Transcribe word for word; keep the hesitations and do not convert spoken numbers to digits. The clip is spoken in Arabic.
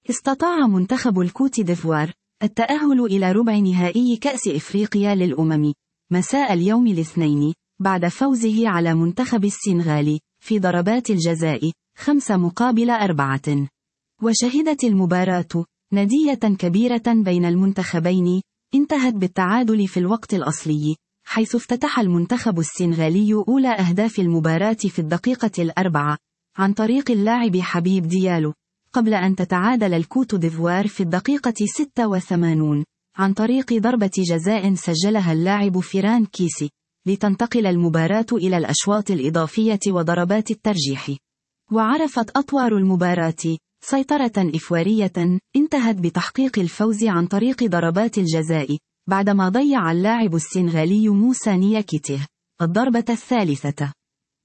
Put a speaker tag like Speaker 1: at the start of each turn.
Speaker 1: استطاع منتخب الكوت ديفوار التأهل إلى ربع نهائي كأس إفريقيا للأمم مساء اليوم الاثنين بعد فوزه على منتخب السنغال في ضربات الجزاء خمسة مقابل أربعة. وشهدت المباراة ندية كبيرة بين المنتخبين انتهت بالتعادل في الوقت الأصلي، حيث افتتح المنتخب السنغالي أولى أهداف المباراة في الدقيقة الأربعة عن طريق اللاعب حبيب ديالو، قبل أن تتعادل الكوت ديفوار في الدقيقة ستة وثمانين عن طريق ضربة جزاء سجلها اللاعب فيران كيسي، لتنتقل المباراة إلى الأشواط الإضافية وضربات الترجيح. وعرفت أطوار المباراة سيطرة إفوارية انتهت بتحقيق الفوز عن طريق ضربات الجزاء، بعدما ضيع اللاعب السنغالي موسى نياكيته الضربة الثالثة.